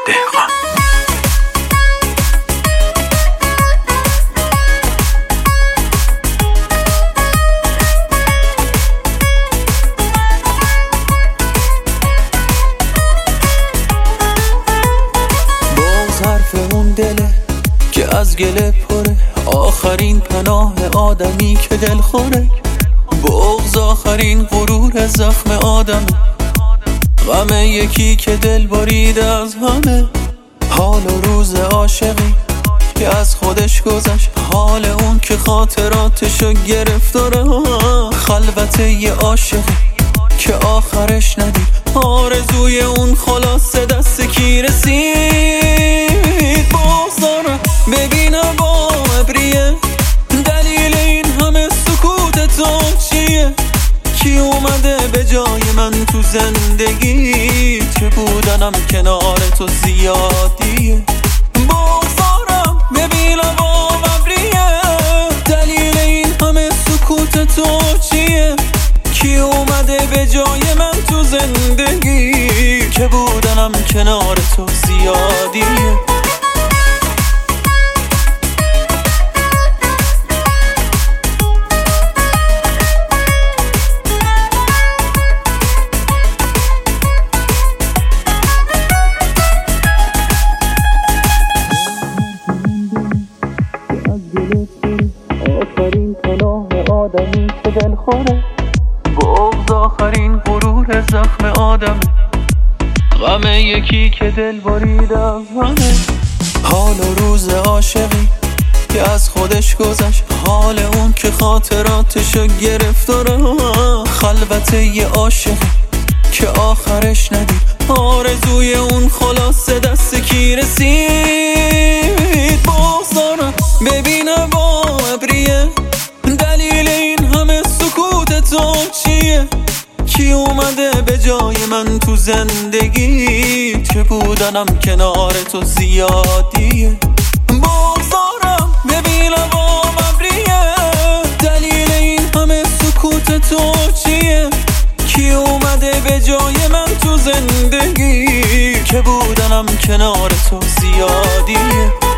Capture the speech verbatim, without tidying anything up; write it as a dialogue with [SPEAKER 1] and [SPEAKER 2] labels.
[SPEAKER 1] دهقان.
[SPEAKER 2] باز حرف اون دله که از گله پره، آخرین پناه آدمی که دل خوره. بغض آخرین غرور زخم آدم، غم یکی که دل بریده از همه. حال و روز عاشقی که از خودش گذشت، حال اون که خاطراتشو گرفتاره. خلوت یه عاشقی که آخرش ندید، آرزوی اون خلاصه دست کی رسید. بازدارم ببینم با ابریه، دلیل این همه سکوت تو چیه؟ کی اومده به جای من تو زندگی؟ که بودنم کنار تو زیادیه. بازدارم ببینم با ابریه، دلیل این همه سکوت تو چیه؟ کی اومده به جای من تو زندگی؟ که بودنم کنار تو زیادیه. آخرین پناه آدمی که دل خوره، بغض آخرین غرور زخم آدم، غم یکی که دل برید از همه. حال و روز عاشقی که از خودش گذشت، حال اون که خاطراتشو گرفتاره. خلوت یه عاشقی که آخرش ندید، آرزوی اون خلاصه دست کی رسید. بازدارم ببینم با ابریه، دلیل این همه سکوت تو چیه؟ کی اومده به جای من تو زندگی؟ که بودنم کنار تو زیادیه. بازدارم ببینم با ابریه، دلیل این همه سکوت تو چیه؟ کی اومده به جای من تو زندگی؟ که بودنم کنار تو زیادیه.